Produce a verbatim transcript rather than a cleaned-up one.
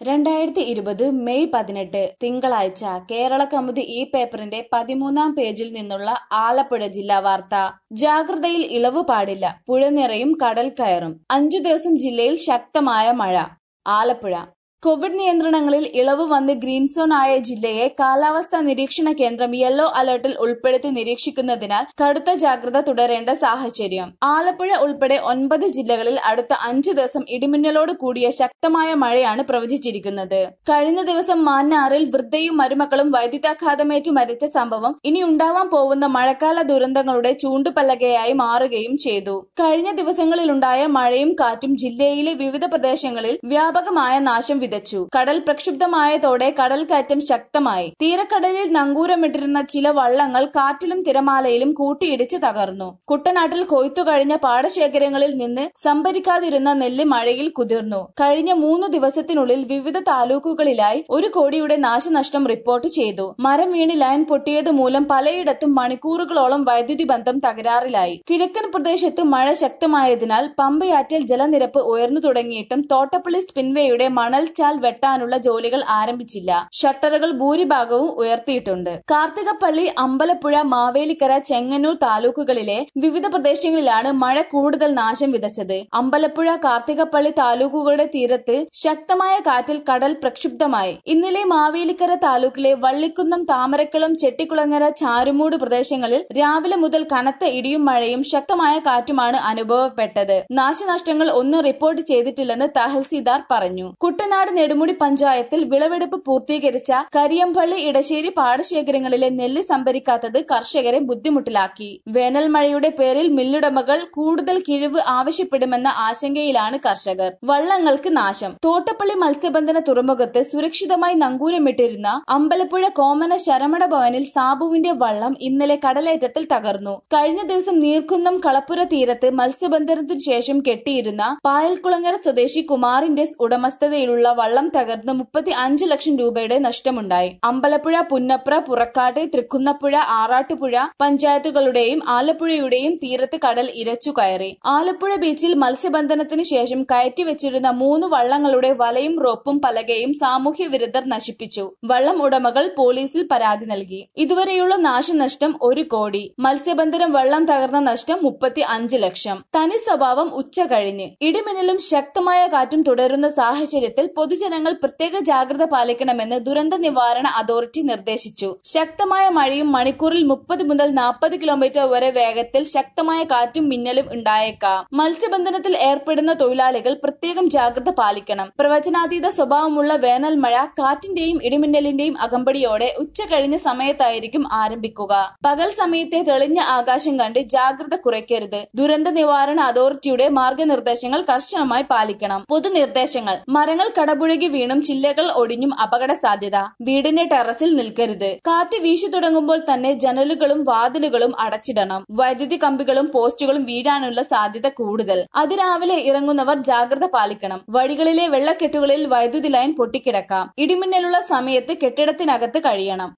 രണ്ടായിരത്തി ഇരുപത് മെയ് പതിനെട്ട് തിങ്കളാഴ്ച കേരള കൗമുദി ഈ പേപ്പറിന്റെ പതിമൂന്നാം പേജിൽ നിന്നുള്ള ആലപ്പുഴ ജില്ലാ വാർത്ത. ജാഗ്രതയിൽ ഇളവ് പാടില്ല, പുഴ നിറയും, കടൽ കയറും. അഞ്ചു ദിവസം ജില്ലയിൽ ശക്തമായ മഴ. ആലപ്പുഴ കോവിഡ് നിയന്ത്രണങ്ങളിൽ ഇളവ് വന്ന് ഗ്രീൻ സോൺ ആയ ജില്ലയെ കാലാവസ്ഥാ നിരീക്ഷണ കേന്ദ്രം യെല്ലോ അലർട്ടിൽ ഉൾപ്പെടുത്തി നിരീക്ഷിക്കുന്നതിനാൽ കടുത്ത ജാഗ്രത തുടരേണ്ട സാഹചര്യം. ആലപ്പുഴ ഉൾപ്പെടെ ഒൻപത് ജില്ലകളിൽ അടുത്ത അഞ്ചു ദിവസം ഇടിമിന്നലോട് കൂടിയ ശക്തമായ മഴയാണ് പ്രവചിച്ചിരിക്കുന്നത്. കഴിഞ്ഞ ദിവസം മാന്നാറിൽ വൃദ്ധയും മരുമക്കളും വൈദ്യുതാഘാതമേറ്റു മരിച്ച സംഭവം ഇനി ഉണ്ടാവാൻ പോകുന്ന മഴക്കാല ദുരന്തങ്ങളുടെ ചൂണ്ടുപലകയായി മാറുകയും ചെയ്തു. കഴിഞ്ഞ ദിവസങ്ങളിലുണ്ടായ മഴയും കാറ്റും ജില്ലയിലെ വിവിധ പ്രദേശങ്ങളിൽ വ്യാപകമായ നാശം വിതച്ചു. കടൽ പ്രക്ഷുബ്ധമായതോടെ കടൽക്കയറ്റം ശക്തമായി. തീരക്കടലിൽ നങ്കൂരമിട്ടിരുന്ന ചില വള്ളങ്ങൾ കാറ്റിലും തിരമാലയിലും കൂട്ടിയിടിച്ച് തകർന്നു. കുട്ടനാട്ടിൽ കൊയ്ത്തു കഴിഞ്ഞ പാടശേഖരങ്ങളിൽ നിന്ന് സംഭരിക്കാതിരുന്ന നെല്ല് മഴയിൽ കുതിർന്നു. കഴിഞ്ഞ മൂന്ന് ദിവസത്തിനുള്ളിൽ വിവിധ താലൂക്കുകളിലായി ഒരു കോടിയുടെ നാശനഷ്ടം റിപ്പോർട്ട് ചെയ്തു. മരം വീണ് ലൈൻ പൊട്ടിയത് മൂലം പലയിടത്തും മണിക്കൂറുകളോളം വൈദ്യുതി ബന്ധം തകരാറിലായി. കിഴക്കൻ പ്രദേശത്ത് മഴ ശക്തമായതിനാൽ പമ്പയാറ്റിൽ ജലനിരപ്പ് ഉയർന്നു തുടങ്ങിയിട്ടും തോട്ടപ്പള്ളി സ്പിൻവേയുടെ മണൽ ചാൽ വെട്ടാനുള്ള ജോലികൾ ആരംഭിച്ചില്ല. ഷട്ടറുകൾ ഭൂരിഭാഗവും ഉയർത്തിയിട്ടുണ്ട്. കാർത്തികപ്പള്ളി, അമ്പലപ്പുഴ, മാവേലിക്കര, ചെങ്ങന്നൂർ താലൂക്കുകളിലെ വിവിധ പ്രദേശങ്ങളിലാണ് മഴ കൂടുതൽ നാശം വിതച്ചത്. അമ്പലപ്പുഴ, കാർത്തികപ്പള്ളി താലൂക്കുകളുടെ തീരത്ത് ശക്തമായ കാറ്റിൽ കടൽ പ്രക്ഷുബ്ധമായി. ഇന്നലെ മാവേലിക്കര താലൂക്കിലെ വള്ളിക്കുന്നം, താമരക്കുളം, ചെട്ടിക്കുളങ്ങര, ചാരുമൂട് പ്രദേശങ്ങളിൽ രാവിലെ മുതൽ കനത്ത ഇടിയും മഴയും ശക്തമായ കാറ്റുമാണ് അനുഭവപ്പെട്ടത്. നാശനഷ്ടങ്ങൾ ഒന്നും റിപ്പോർട്ട് ചെയ്തിട്ടില്ലെന്ന് തഹസിൽദാർ പറഞ്ഞു. കുട്ടനാട് നെടുമുടി പഞ്ചായത്തിൽ വിളവെടുപ്പ് പൂർത്തീകരിച്ച കരിയമ്പള്ളി, ഇടശ്ശേരി പാടശേഖരങ്ങളിലെ നെല്ല് സംഭരിക്കാത്തത് കർഷകരെ ബുദ്ധിമുട്ടിലാക്കി. വേനൽ മഴയുടെ പേരിൽ മില്ലുടമകൾ കൂടുതൽ കിഴിവ് ആവശ്യപ്പെടുമെന്ന ആശങ്കയിലാണ് കർഷകർ. വള്ളങ്ങൾക്ക് നാശം. തോട്ടപ്പള്ളി മത്സ്യബന്ധന തുറമുഖത്ത് സുരക്ഷിതമായി നങ്കൂരമിട്ടിരുന്ന അമ്പലപ്പുഴ കോമന ശരമണ ഭവനിൽ സാബുവിന്റെ വള്ളം ഇന്നലെ കടലേറ്റത്തിൽ തകർന്നു. കഴിഞ്ഞ ദിവസം നീർക്കുന്നം കളപ്പുര തീരത്ത് മത്സ്യബന്ധനത്തിനു ശേഷം കെട്ടിയിരുന്ന പായൽക്കുളങ്ങര സ്വദേശി കുമാറിന്റെ ഉടമസ്ഥതയിലുള്ള വള്ളം തകർന്ന് മുപ്പത്തി അഞ്ച് ലക്ഷം രൂപയുടെ നഷ്ടമുണ്ടായി. അമ്പലപ്പുഴ, പുന്നപ്ര, പുറക്കാട്ടെ, തൃക്കുന്നപ്പുഴ, ആറാട്ടുപുഴ പഞ്ചായത്തുകളുടെയും ആലപ്പുഴയുടെയും തീരത്ത് കടൽ ഇരച്ചു കയറി. ആലപ്പുഴ ബീച്ചിൽ മത്സ്യബന്ധനത്തിന് ശേഷം കയറ്റിവെച്ചിരുന്ന മൂന്ന് വള്ളങ്ങളുടെ വലയും റോപ്പും പലകയും സാമൂഹ്യ വിരുദ്ധർ നശിപ്പിച്ചു. വള്ളം ഉടമകൾ പോലീസിൽ പരാതി നൽകി. ഇതുവരെയുള്ള നാശനഷ്ടം ഒരു കോടി. മത്സ്യബന്ധനം വള്ളം തകർന്ന നഷ്ടം മുപ്പത്തി അഞ്ച് ലക്ഷം. തനി സ്വഭാവം ഉച്ച കഴിഞ്ഞ്. ഇടിമിന്നലും ശക്തമായ കാറ്റും തുടരുന്ന സാഹചര്യത്തിൽ പൊതുജനങ്ങൾ പ്രത്യേക ജാഗ്രത പാലിക്കണമെന്ന് ദുരന്ത നിവാരണ അതോറിറ്റി നിർദ്ദേശിച്ചു. ശക്തമായ മഴയും മണിക്കൂറിൽ മുപ്പത് മുതൽ നാൽപ്പത് കിലോമീറ്റർ വരെ വേഗത്തിൽ ശക്തമായ കാറ്റും മിന്നലും ഉണ്ടായേക്കാം. മത്സ്യബന്ധനത്തിൽ ഏർപ്പെടുന്ന തൊഴിലാളികൾ പ്രത്യേകം ജാഗ്രത പാലിക്കണം. പ്രവചനാതീത സ്വഭാവമുള്ള വേനൽ മഴ കാറ്റിന്റെയും ഇടിമിന്നലിന്റെയും അകമ്പടിയോടെ ഉച്ച കഴിഞ്ഞ സമയത്തായിരിക്കും ആരംഭിക്കുക. പകൽ സമയത്തെ തെളിഞ്ഞ ആകാശം കണ്ട് ജാഗ്രത കുറയ്ക്കരുത്. ദുരന്ത നിവാരണ അതോറിറ്റിയുടെ മാർഗനിർദ്ദേശങ്ങൾ കർശനമായി പാലിക്കണം. പൊതുനിർദ്ദേശങ്ങൾ: മരങ്ങൾ കടപുഴകി വീണും ചില്ലകൾ ഒടിഞ്ഞും അപകട സാധ്യത. വീടിന്റെ ടെറസിൽ നിൽക്കരുത്. കാറ്റ് വീശി തുടങ്ങുമ്പോൾ തന്നെ ജനലുകളും വാതിലുകളും അടച്ചിടണം. വൈദ്യുതി കമ്പികളും പോസ്റ്റുകളും വീഴാനുള്ള സാധ്യത കൂടുതൽ. അതിരാവിലെ ഇറങ്ങുന്നവർ ജാഗ്രത പാലിക്കണം. വഴികളിലെ വെള്ളക്കെട്ടുകളിൽ വൈദ്യുതി ലൈൻ പൊട്ടിക്കിടക്കാം. ഇടിമിന്നലുള്ള സമയത്ത് കെട്ടിടത്തിനകത്ത് കഴിയണം.